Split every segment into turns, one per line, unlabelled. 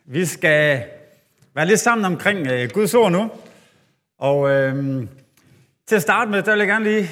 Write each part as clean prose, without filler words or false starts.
Vi skal være lidt sammen omkring Guds ord nu. Og til at starte med, der vil jeg gerne lige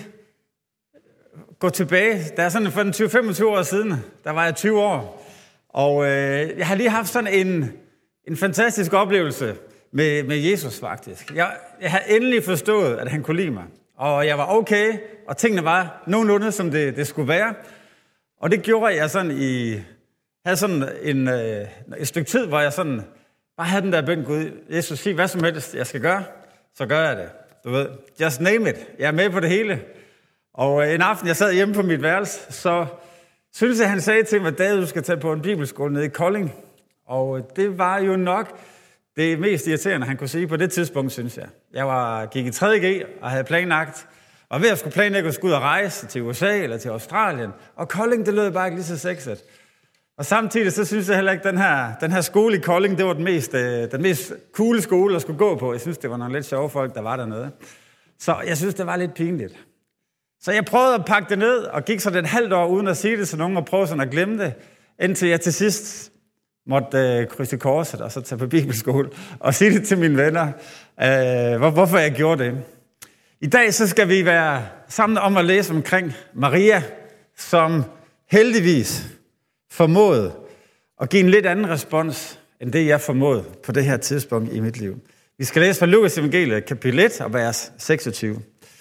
gå tilbage. Der er sådan for 20-25 år siden, der var jeg 20 år. Og jeg har lige haft sådan en fantastisk oplevelse med Jesus faktisk. Jeg har endelig forstået, at han kunne lide mig. Og jeg var okay, og tingene var nogenlunde, som det skulle være. Og det gjorde jeg sådan havde sådan et stykke tid, hvor jeg sådan bare havde den der bøn, Gud, Jesus, sig hvad som helst, jeg skal gøre, så gør jeg det. Du ved, just name it. Jeg er med på det hele. Og en aften, jeg sad hjemme på mit værelse, så synes jeg, han sagde til mig, David, du skal tage på en bibelskole nede i Kolding. Og det var jo nok det mest irriterende, han kunne sige på det tidspunkt, synes jeg. Jeg gik i 3.G og havde planlagt, og ved at skulle planlægge at skulle ud og rejse til USA eller til Australien. Og Kolding, det lød bare ikke lige så sexet. Og samtidig så synes jeg heller ikke, den her skole i Kolding, det var den mest coole skole at skulle gå på. Jeg synes, det var nogle lidt sjove folk, der var dernede. Så jeg synes, det var lidt pinligt. Så jeg prøvede at pakke det ned, og gik sådan et halvt år uden at sige det til nogen, og prøvede sådan at glemme det, indtil jeg til sidst måtte krydse korset, og så tage på bibelskole, og sige det til mine venner, hvorfor jeg gjorde det. I dag så skal vi være sammen om at læse omkring Maria, som heldigvis formåede at give en lidt anden respons, end det jeg formåede på det her tidspunkt i mit liv. Vi skal læse fra Lukas evangeliet, kapitel 1, og vers 26.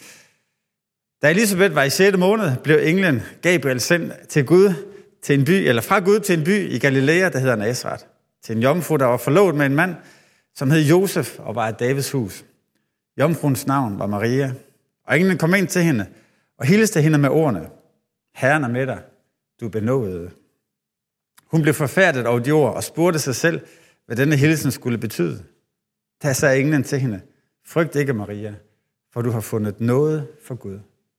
Da Elisabeth var i 6. måned, blev englen Gabriel sendt til Gud, til en by, eller fra Gud til en by i Galilea, der hedder Nazaret, til en jomfru, der var forlovet med en mand, som hed Josef og var af Davids hus. Jomfruens navn var Maria, og englen kom ind til hende og hilste hende med ordene: Herren er med dig, du er benådet. Hun blev forfærdet over de ord og spurgte sig selv, hvad denne hilsen skulle betyde. Da sagde englen til hende: Frygt ikke, Maria, for du har fundet noget for Gud.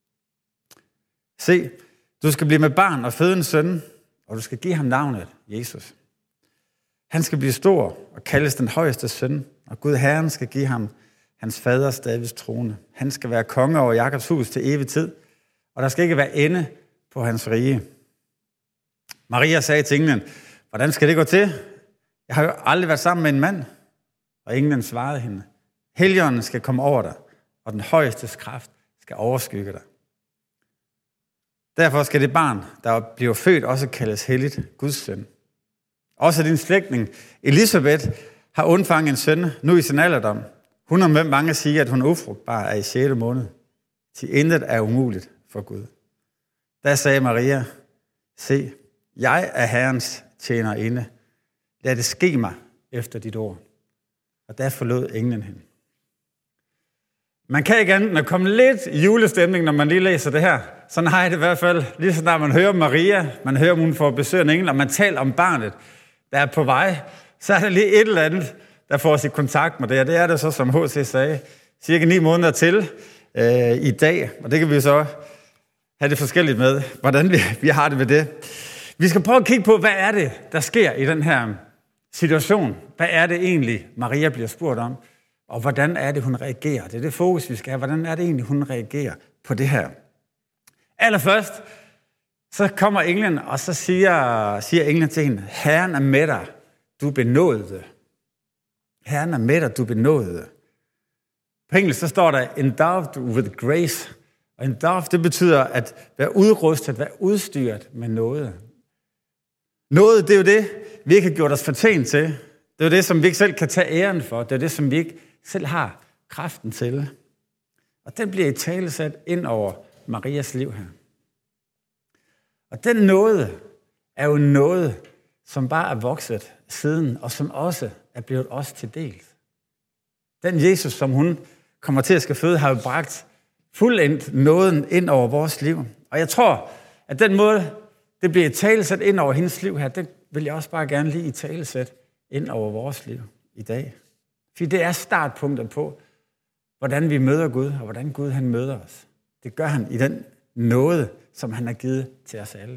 Se, du skal blive med barn og føde en søn, og du skal give ham navnet Jesus. Han skal blive stor og kaldes den højeste søn, og Gud Herren skal give ham hans faders Davids trone. Han skal være konge over Jakobs hus til evig tid, og der skal ikke være ende på hans rige. Maria sagde til englen: Hvordan skal det gå til? Jeg har jo aldrig været sammen med en mand. Og englen svarede hende: Helligånden skal komme over dig, og den højestes kraft skal overskygge dig. Derfor skal det barn, der bliver født, også kaldes helligt, Guds søn. Også din slægtning Elisabeth har undfanget en søn, nu i sin alderdom. Hun om hvem mange siger, at hun er ufrugtbar, er i 6. måned. Til intet er umuligt for Gud. Da sagde Maria: Se, jeg er Herrens tjenerinde. Lad det ske mig efter dit ord. Og der forlod englen hende. Man kan ikke andet end at komme lidt i julestemning, når man lige læser det her. Sådan har jeg det i hvert fald. Lige så snart man hører Maria, man hører, hun får besøg af en engel, og man taler om barnet, der er på vej, så er der lige et eller andet, der får os i kontakt med det. Og det er det så, som H.C. sagde, cirka 9 måneder til i dag. Og det kan vi så have det forskelligt med, hvordan vi har det med det. Vi skal prøve at kigge på, hvad er det, der sker i den her situation? Hvad er det egentlig, Maria bliver spurgt om? Og hvordan er det, hun reagerer? Det er det fokus, vi skal have. Hvordan er det egentlig, hun reagerer på det her? Allerførst, så kommer englen, og så siger englen til hende: Herren er med dig, du er benådet. Herren er med dig, du er benådet. På engelsk så står der endowed with grace. Og endowed, det betyder at være udrustet, være udstyret med noget. Noget, det er jo det, vi ikke har gjort os fortjent til. Det er jo det, som vi ikke selv kan tage æren for. Det er det, som vi ikke selv har kraften til. Og den bliver italesat ind over Marias liv her. Og den nåde er jo noget, som bare er vokset siden, og som også er blevet os til del. Den Jesus, som hun kommer til at skal føde, har jo bragt fuldendt nåden ind over vores liv. Og jeg tror, at den måde, det bliver italesat ind over hendes liv her, det vil jeg også bare gerne lige italesætte ind over vores liv i dag. For det er startpunktet på, hvordan vi møder Gud, og hvordan Gud han møder os. Det gør han i den nåde, som han har givet til os alle.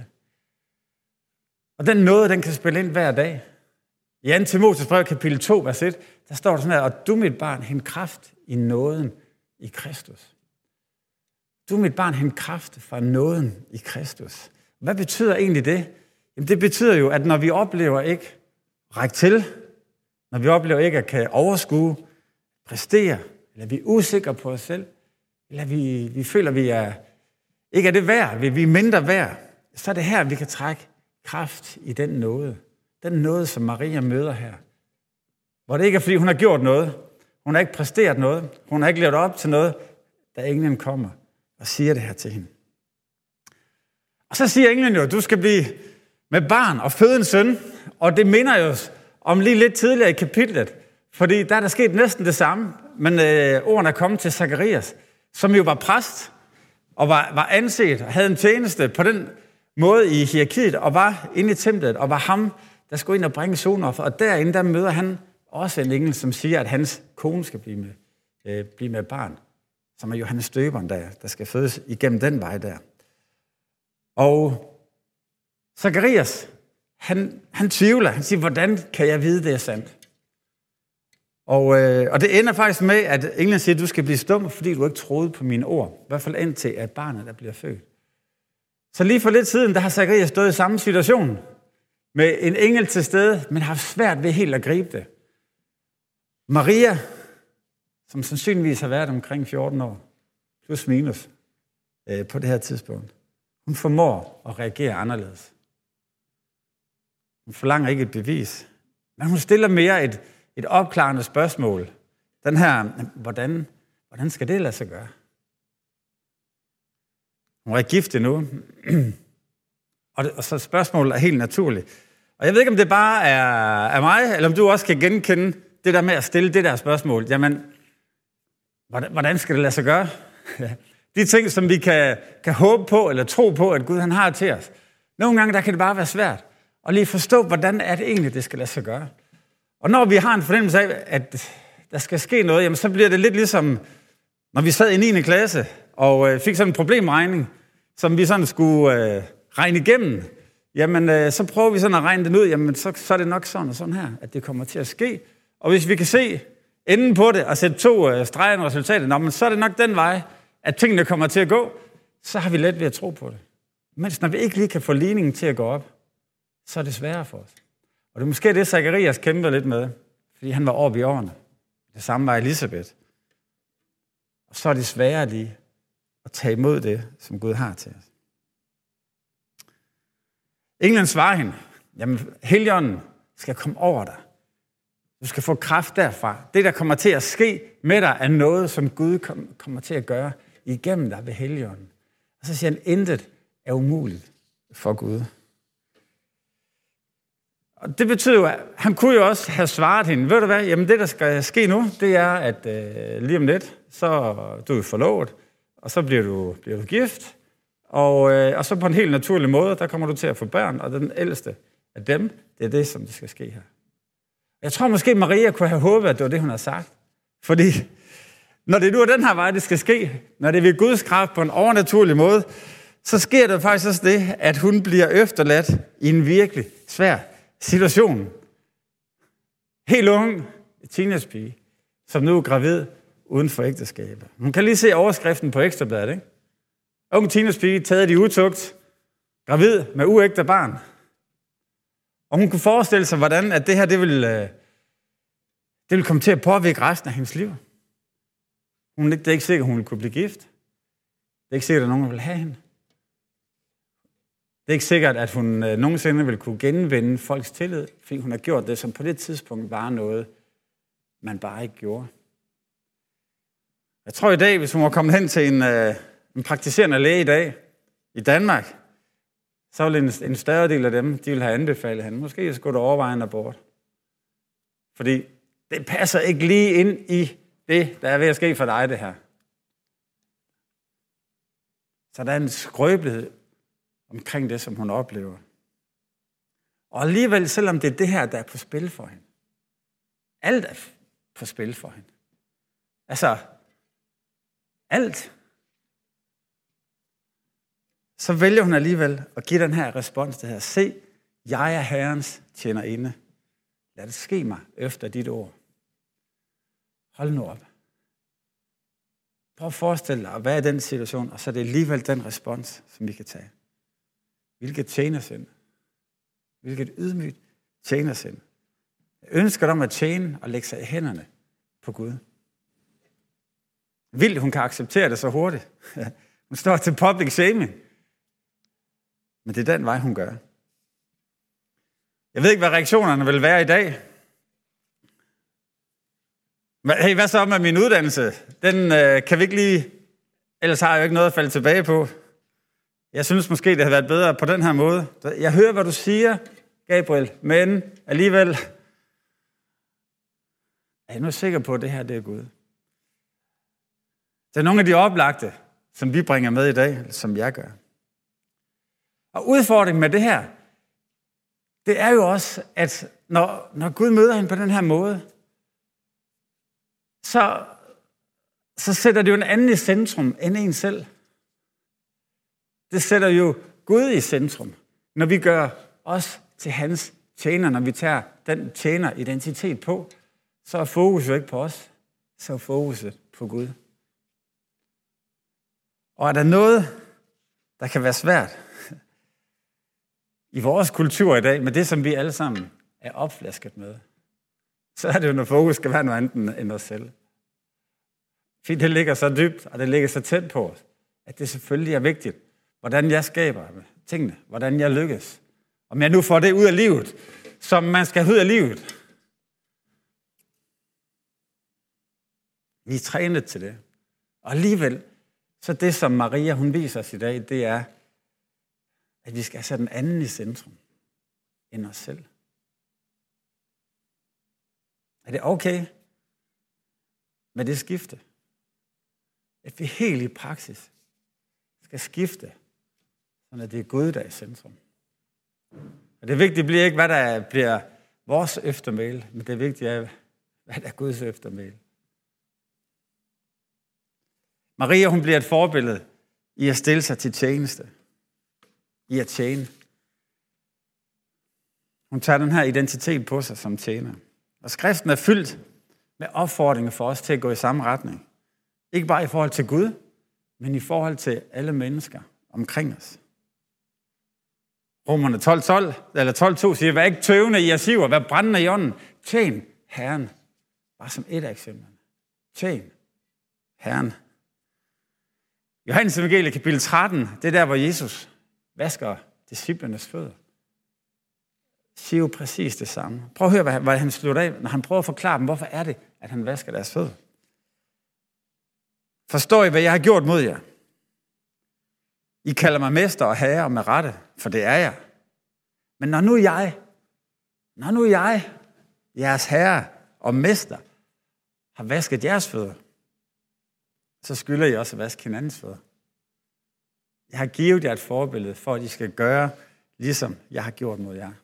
Og den nåde, den kan spille ind hver dag. I 2. Timotheus brev, kapitel 2, vers 1, der står der sådan her: Og du, mit barn, hent kraft i nåden i Kristus. Du, mit barn, hent kraft fra nåden i Kristus. Hvad betyder egentlig det? Jamen, det betyder jo, at når vi oplever ikke række til, Når vi oplever ikke at kan overskue, præstere, eller vi er usikre på os selv, eller vi føler, at vi ikke er det værd, vi er mindre værd, så er det her, vi kan trække kraft i den nåde. Den nåde, som Maria møder her. Hvor det ikke er, fordi hun har gjort noget. Hun har ikke præsteret noget. Hun har ikke levet op til noget, da englen kommer og siger det her til hende. Og så siger englen jo, at du skal blive med barn og føde en søn. Og det minder jo om lige lidt tidligere i kapitlet. Fordi der er der sket næsten det samme. Men ordene er kommet til Zakarias, som jo var præst og var anset og havde en tjeneste på den måde i hierarkiet og var inde i templet og var ham, der skulle ind og bringe sonoffer. Og derinde, der møder han også en engel, som siger, at hans kone skal blive med barn, som er Johannes Døberen, der skal fødes igennem den vej der. Og Zakarias, han tvivler. Han siger, hvordan kan jeg vide, det er sandt? Og det ender faktisk med, at englen siger, at du skal blive stum, fordi du ikke troede på mine ord. I hvert fald indtil, at barnet der bliver født. Så lige for lidt siden, der har Zakarias stået i samme situation med en engel til stede, men har svært ved helt at gribe det. Maria, som sandsynligvis har været omkring 14 år, plus minus, på det her tidspunkt, hun formår at reagere anderledes. Hun forlanger ikke et bevis, men hun stiller mere et opklarende spørgsmål. Den her, hvordan skal det lade sig gøre? Hun er gift endnu, og så spørgsmålet er helt naturligt. Og jeg ved ikke, om det bare er mig, eller om du også kan genkende det der med at stille det der spørgsmål. Jamen, hvordan skal det lade sig gøre? De ting, som vi kan håbe på, eller tro på, at Gud han har til os. Nogle gange, der kan det bare være svært at lige forstå, hvordan er det egentlig, det skal lade sig gøre. Og når vi har en fornemmelse af, at der skal ske noget, jamen, så bliver det lidt ligesom, når vi sad i 9. klasse, og fik sådan en problemregning, som vi sådan skulle regne igennem. Jamen, så prøver vi sådan at regne den ud, jamen, så er det nok sådan og sådan her, at det kommer til at ske. Og hvis vi kan se enden på det, og sætte 2 streger i resultatet, så er det nok den vej, at tingene kommer til at gå, så har vi let ved at tro på det. Mens når vi ikke lige kan få ligningen til at gå op, så er det sværere for os. Og det er måske det, Zakarias kæmpede lidt med, fordi han var oppe i årene. Det samme var Elisabeth. Og så er det sværere lige at tage imod det, som Gud har til os. Englen svarer hende, jamen Helligånden skal komme over dig. Du skal få kraft derfra. Det, der kommer til at ske med dig, er noget, som Gud kommer til at gøre igennem dig ved Helligånden. Og så siger han, intet er umuligt for Gud. Og det betyder jo, at han kunne jo også have svaret hende, ved du hvad, jamen det, der skal ske nu, det er, at lige om lidt, så du er forlovet, og så bliver du gift, og så på en helt naturlig måde, der kommer du til at få børn, og den ældste af dem, det er det, som det skal ske her. Jeg tror måske, Maria kunne have håbet, at det var det, hun havde sagt. Fordi når det nu er den her vej, det skal ske, når det er ved Guds kraft på en overnaturlig måde, så sker der faktisk også det, at hun bliver efterladt i en virkelig svær situation. Helt ung teenagepige, som nu er gravid uden for ægteskabet. Man kan lige se overskriften på Ekstrabladet, ikke? Ung teenagepige taget i utugt, gravid med uægte barn. Og hun kunne forestille sig, hvordan at det her det vil komme til at påvirke resten af hendes liv. Det er ikke sikkert, at hun vil kunne blive gift. Det er ikke sikkert, at nogen vil have hende. Det er ikke sikkert, at hun nogensinde vil kunne genvinde folks tillid, fordi hun har gjort det, som på det tidspunkt var noget, man bare ikke gjorde. Jeg tror i dag, hvis hun var kommet hen til en praktiserende læge i dag, i Danmark, så ville en større del af dem, de ville have anbefalet hende. Måske skulle du overveje en abort. Fordi det passer ikke lige ind i det, der er ved at ske for dig, det her. Så der er en skrøbelighed omkring det, som hun oplever. Og alligevel, selvom det er det her, der er på spil for hende. Alt er på spil for hende. Altså, alt. Så vælger hun alligevel at give den her respons, det her. Se, jeg er Herrens tjenerinde. Lad det ske mig efter dit ord. Hold nu op. Prøv at forestille dig at være i den situation, og så er det alligevel den respons, som vi kan tage. Hvilket tjenersind. Hvilket ydmygt tjenersind. Ønsket om at tjene og lægge sig i hænderne på Gud. Vildt, hun kan acceptere det så hurtigt. Hun står til public shaming. Men det er den vej, hun gør. Jeg ved ikke, hvad reaktionerne vil være i dag. Hey, hvad så med min uddannelse? Den kan vi ikke lige... Ellers har jeg jo ikke noget at falde tilbage på. Jeg synes måske, det havde været bedre på den her måde. Jeg hører, hvad du siger, Gabriel, men alligevel er jeg nu sikker på, at det her det er Gud. Det er nogle af de oplagte, som vi bringer med i dag, som jeg gør. Og udfordringen med det her, det er jo også, at når Gud møder hende på den her måde, så sætter det jo en anden i centrum end en selv. Det sætter jo Gud i centrum, når vi gør os til hans tjener, når vi tager den tjener-identitet på, så er fokus jo ikke på os, så er fokuset på Gud. Og er der noget, der kan være svært i vores kultur i dag, med det, som vi alle sammen er opflasket med, så er det jo, når fokus skal være noget andet end os selv. Fordi det ligger så dybt, og det ligger så tæt på os, at det selvfølgelig er vigtigt, hvordan jeg skaber tingene, hvordan jeg lykkes. Om jeg nu får det ud af livet, som man skal have ud af livet. Vi er trænet til det. Og alligevel, så det, som Maria hun viser os i dag, det er, at vi skal sætte den anden i centrum end os selv. Er det okay med det skifte? At vi helt i praksis skal skifte, så det er Gud, der er i centrum. Og det vigtige bliver ikke, hvad der bliver vores eftermæle, men det vigtige er, hvad der er Guds eftermæle. Maria, hun bliver et forbillede i at stille sig til tjeneste. I at tjene. Hun tager den her identitet på sig som tjener. Og skriften er fyldt med opfordringer for os til at gå i samme retning. Ikke bare i forhold til Gud, men i forhold til alle mennesker omkring os. Romerne 12:2 siger, vær ikke tøvende i jeres iver, vær brændende i ånden. Tjen Herren. Bare som et af eksemplerne. Tjen Herren. Johannes Evangeliet kapitel 13, det er der, hvor Jesus vasker disciplernes fødder. Siger jo præcis det samme. Prøv at høre, hvad han slutter af, når han prøver at forklare dem, hvorfor er det, at han vasker deres fødder. Forstår I, hvad jeg har gjort mod jer? I kalder mig mester og herre med rette, for det er jeg. Men når nu jeg, jeres herre og mester, har vasket jeres fødder, så skylder I også at vaske hinandens fødder. Jeg har givet jer et forbillede for, at I skal gøre, ligesom jeg har gjort mod jer.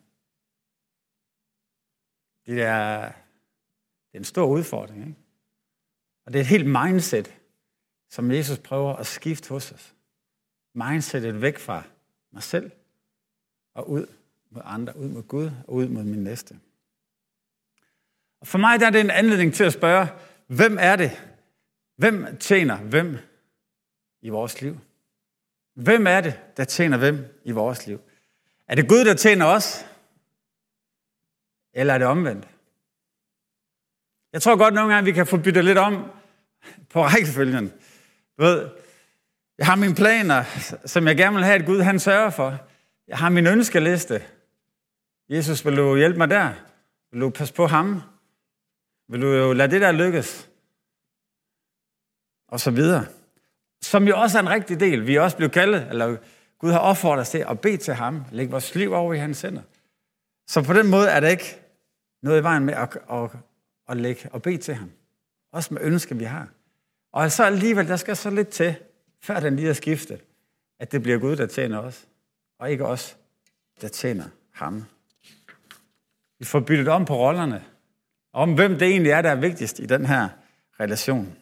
Det er en stor udfordring, ikke? Og det er et helt mindset, som Jesus prøver at skifte hos os. Mindsetet væk fra mig selv og ud mod andre, ud mod Gud og ud mod min næste. Og for mig der er det en anledning til at spørge, hvem er det? Hvem tjener hvem i vores liv? Hvem er det, der tjener hvem i vores liv? Er det Gud, der tjener os? Eller er det omvendt? Jeg tror godt nogle gange, vi kan få byttet lidt om på rækkefølgen. Du ved, jeg har mine planer, som jeg gerne vil have, at Gud han sørger for. Jeg har min ønskeliste. Jesus, vil du hjælpe mig der? Vil du passe på ham? Vil du jo lade det der lykkes? Og så videre. Som jo også er en rigtig del. Vi er også blevet kaldet, eller Gud har opfordret os til at bede til ham. Lægge vores liv over i hans hænder. Så på den måde er der ikke noget i vejen med at lægge og bede til ham. Også med ønsker, vi har. Og så alligevel, der skal så lidt til, før den lige er skiftet, at det bliver Gud, der tjener os, og ikke os, der tjener ham. Vi får byttet om på rollerne, om hvem det egentlig er, der er vigtigst i den her relation.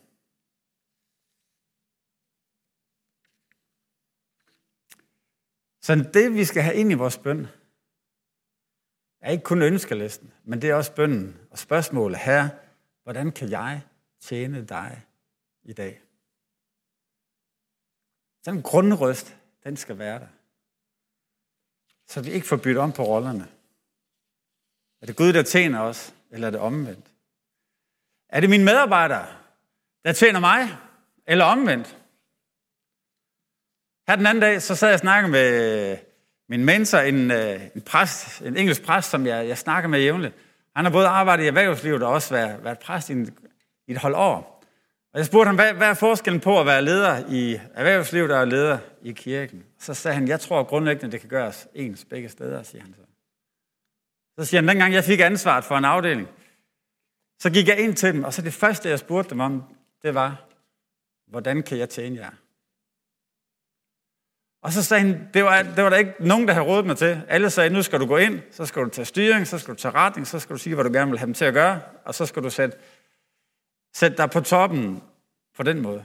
Så det, vi skal have ind i vores bøn, er ikke kun ønskelisten, men det er også bønnen og spørgsmålet. Herre, hvordan kan jeg tjene dig i dag? Sådan en grundrøst, den skal være der. Så vi ikke får byttet om på rollerne. Er det Gud, der tjener os, eller er det omvendt? Er det mine medarbejdere, der tjener mig, eller omvendt? Her den anden dag, så sad jeg og snakkede med min mentor, en engelsk præst, som jeg snakker med jævnligt. Han har både arbejdet i erhvervslivet og også været præst i et hold år. Og jeg spurgte ham, hvad er forskellen på at være leder i erhvervslivet og leder i kirken? Så sagde han, jeg tror grundlæggende, det kan gøres ens begge steder, siger han så. Så siger han, dengang jeg fik ansvaret for en afdeling, så gik jeg ind til dem, og så det første, jeg spurgte dem om, det var, hvordan kan jeg tjene jer? Og så sagde han, det var der ikke nogen, der havde rådet mig til. Alle sagde, nu skal du gå ind, så skal du tage styring, så skal du tage retning, så skal du sige, hvad du gerne vil have dem til at gøre, og så skal du sætte dig på toppen på den måde.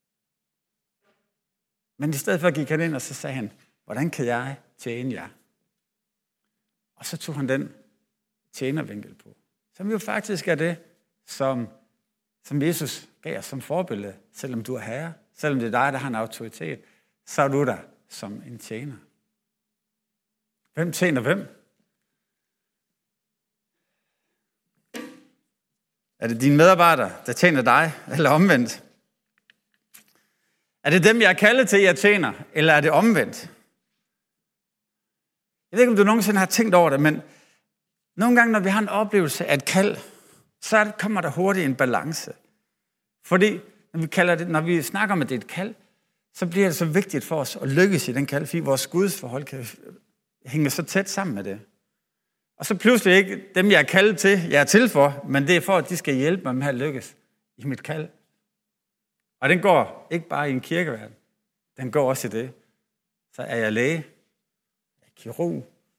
Men i stedet for gik han ind, og så sagde han, hvordan kan jeg tjene jer? Og så tog han den tjenervinkel på, som jo faktisk er det, som Jesus gav os som forbillede. Selvom du er herre, selvom det er dig, der har en autoritet, så er du der som en tjener. Hvem tjener hvem? Er det dine medarbejdere, der tjener dig, eller omvendt? Er det dem, jeg er kaldet til, jeg tjener, eller er det omvendt? Jeg ved ikke, om du nogensinde har tænkt over det, men nogle gange, når vi har en oplevelse af et kald, så kommer der hurtigt en balance. Fordi når vi snakker om, at det er et kald, så bliver det så vigtigt for os at lykkes i den kald, fordi vores gudsforhold kan hænge så tæt sammen med det. Og så pludselig ikke dem, jeg er kaldet til, jeg er til for, men det er for, at de skal hjælpe mig med at lykkes i mit kald. Og den går ikke bare i en kirkeverden, den går også i det. Så er jeg læge, er jeg kirurg,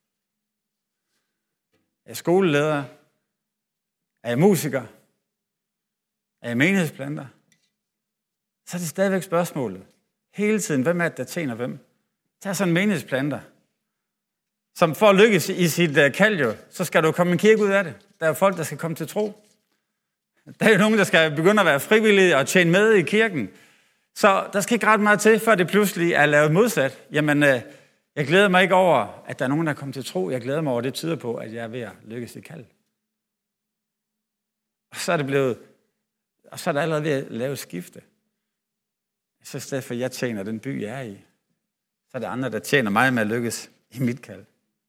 er jeg skoleleder, er jeg musiker, er jeg menighedsplanter, så er det stadigvæk spørgsmålet. Hele tiden, hvem er det, der tjener hvem? Tag sådan en menighedsplanter, som for at lykkes i sit kald jo, så skal du komme en kirke ud af det. Der er jo folk, der skal komme til tro. Der er jo nogen, der skal begynde at være frivillige og tjene med i kirken. Så der skal ikke ret meget til, før det pludselig er lavet modsat. Jamen, jeg glæder mig ikke over, at der er nogen, der kommer til tro. Jeg glæder mig over, at det tyder på, at jeg er ved at lykkes i kald. Og så er der allerede ved at lave et skifte. Så i stedet for, at jeg tjener den by, jeg er i, så er der andre, der tjener mig med at lykkes i mit kald.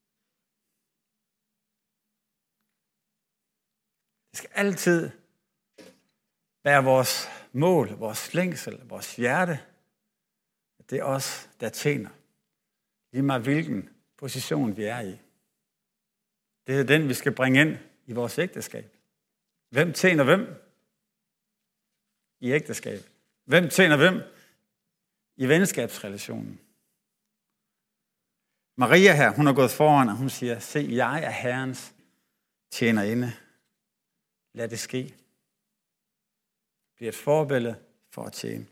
Det skal altid være vores mål, vores længsel, vores hjerte. Det er os, der tjener. Lige meget hvilken position vi er i. Det er den, vi skal bringe ind i vores ægteskab. Hvem tjener hvem i ægteskabet? Hvem tjener hvem i venskabsrelationen? Maria her, hun har gået foran, og hun siger, se, jeg er Herrens tjenerinde. Lad det ske. Det bliver et forbillede for at tjene.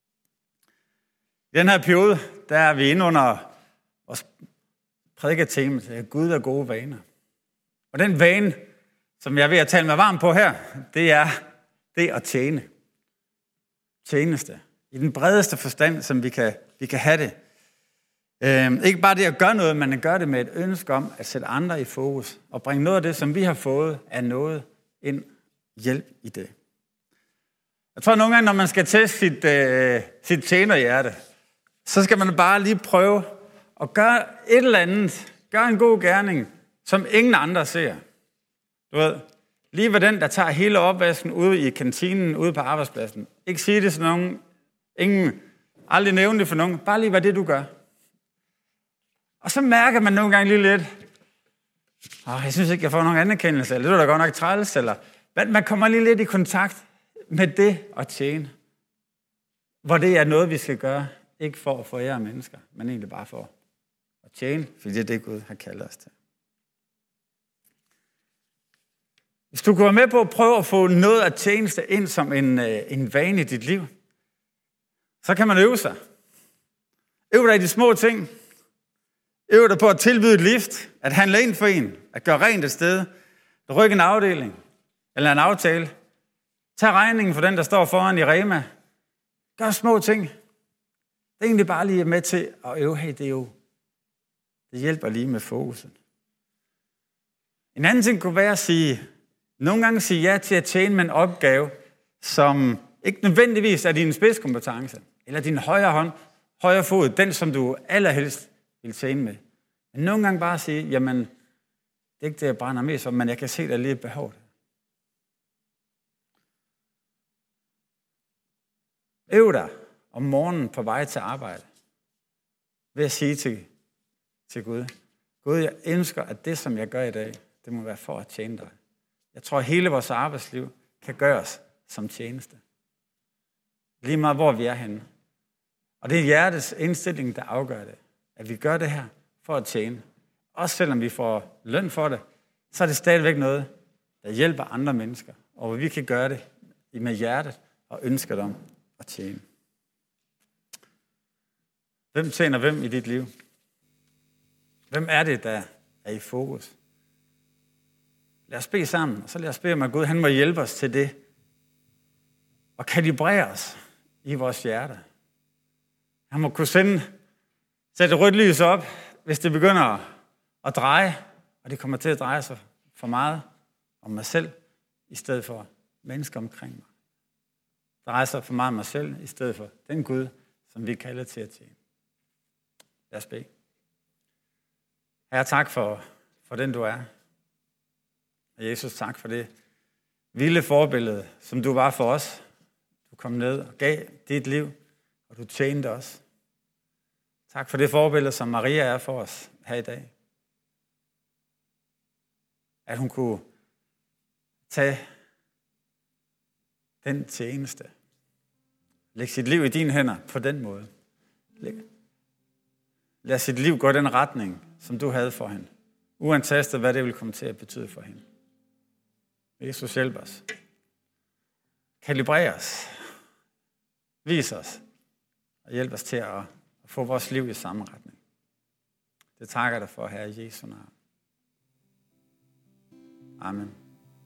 I den her periode, der er vi inde under vores prædiketema, det er Gud og gode vaner. Og den vane, som jeg er ved at tale mig varm på her, det er det at tjene. Tjeneste. I den bredeste forstand, som vi kan have det. Ikke bare det at gøre noget, men at gøre det med et ønske om at sætte andre i fokus. Og bringe noget af det, som vi har fået, af noget ind, hjælp i det. Jeg tror nogle gange, når man skal teste sit tjenerhjerte, så skal man bare lige prøve at gøre et eller andet, gøre en god gerning, som ingen andre ser. Du ved, lige ved den, der tager hele opvasken ude i kantinen, ude på arbejdspladsen. Ikke sige det til nogen, aldrig nævne det for nogen, bare lige hvad det du gør. Og så mærker man nogle gange lige lidt, jeg synes ikke, jeg får nogen anerkendelse, eller det er da godt nok træls, eller man kommer lige lidt i kontakt med det at tjene. Hvor det er noget, vi skal gøre, ikke for at forære mennesker, men egentlig bare for at tjene, fordi det er det, Gud har kaldt os til. Hvis du går med på at prøve at få noget af tjeneste ind som en vane i dit liv, så kan man øve sig. Øv dig i de små ting. Øv dig på at tilbyde et lift, at handle ind for en, at gøre rent et sted, at rykke en afdeling eller en aftale. Tag regningen for den, der står foran i Rema. Gør små ting. Det er egentlig bare lige med til at øve. Hey, det hjælper lige med fokusen. En anden ting kunne være at sige, Nogle gange sige ja til at tjene med en opgave, som ikke nødvendigvis er din spidskompetence, eller din højre fod, den som du allerhelst vil tjene med. Men nogle gange bare sige, jamen, det er ikke det, jeg brænder mest for, men jeg kan se, der er lige et behov. Øv dig om morgenen på vej til arbejde, ved at sige til Gud, Gud, jeg ønsker, at det, som jeg gør i dag, det må være for at tjene dig. Jeg tror, at hele vores arbejdsliv kan gøres som tjeneste. Lige meget, hvor vi er henne. Og det er hjertets indstilling, der afgør det. At vi gør det her for at tjene. Også selvom vi får løn for det, så er det stadigvæk noget, der hjælper andre mennesker. Og vi kan gøre det med hjertet og ønsker dem at tjene. Hvem tjener hvem i dit liv? Hvem er det, der er i fokus? Lad os bede sammen, og så lad os bede om, at Gud han må hjælpe os til det. Og kalibrere os i vores hjerte. Han må kunne sætte rødt lys op, hvis det begynder at dreje, og det kommer til at dreje sig for meget om mig selv, i stedet for mennesker omkring mig. Dreje sig for meget om mig selv, i stedet for den Gud, som vi kalder til at tjene. Lad os bede. Herre, tak for den du er. Og Jesus, tak for det vilde forbillede, som du var for os. Du kom ned og gav dit liv, og du tjente os. Tak for det forbillede, som Maria er for os her i dag. At hun kunne tage den tjeneste. Lægge sit liv i dine hænder på den måde. Lad sit liv gå i den retning, som du havde for hende. Uantastet, hvad det vil komme til at betyde for hende. Jesus, hjælp os. Kalibrere os. Vis os. Og hjælp os til at få vores liv i samme retning. Det takker jeg dig for, Herre, i Jesu navn. Amen.